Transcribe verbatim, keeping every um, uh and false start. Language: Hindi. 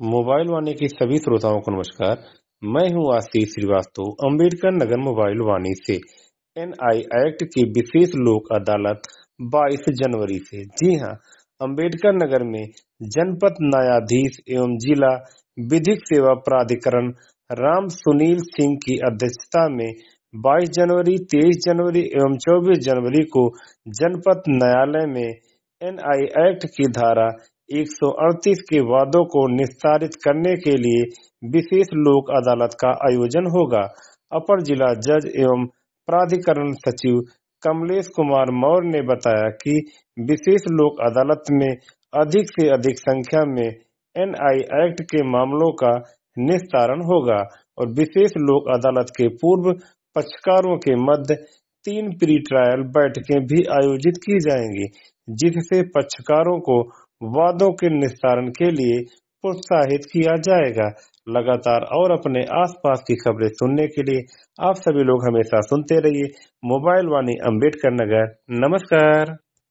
मोबाइल वाणी के सभी श्रोताओं को नमस्कार। मैं हूं आशीष श्रीवास्तव, अंबेडकर नगर मोबाइल वाणी से। एनआई एक्ट की विशेष लोक अदालत बाईस जनवरी से। जी हां, अंबेडकर नगर में जनपद न्यायाधीश एवं जिला विधिक सेवा प्राधिकरण राम सुनील सिंह की अध्यक्षता में बाईस जनवरी, तेईस जनवरी एवं चौबीस जनवरी को जनपद न्यायालय में एनआई एक्ट की धारा एक सौ अड़तीस के वादों को निस्तारित करने के लिए विशेष लोक अदालत का आयोजन होगा। अपर जिला जज एवं प्राधिकरण सचिव कमलेश कुमार मौर्य ने बताया कि विशेष लोक अदालत में अधिक से अधिक संख्या में एनआई एक्ट के मामलों का निस्तारण होगा और विशेष लोक अदालत के पूर्व पक्षकारों के मध्य तीन प्री ट्रायल बैठकें भी आयोजित की जाएंगी, जिससे पक्षकारों को वादों के निस्तारण के लिए प्रोत्साहित किया जाएगा। लगातार और अपने आसपास की खबरें सुनने के लिए आप सभी लोग हमेशा सुनते रहिए मोबाइल वाणी अंबेडकर नगर। नमस्कार।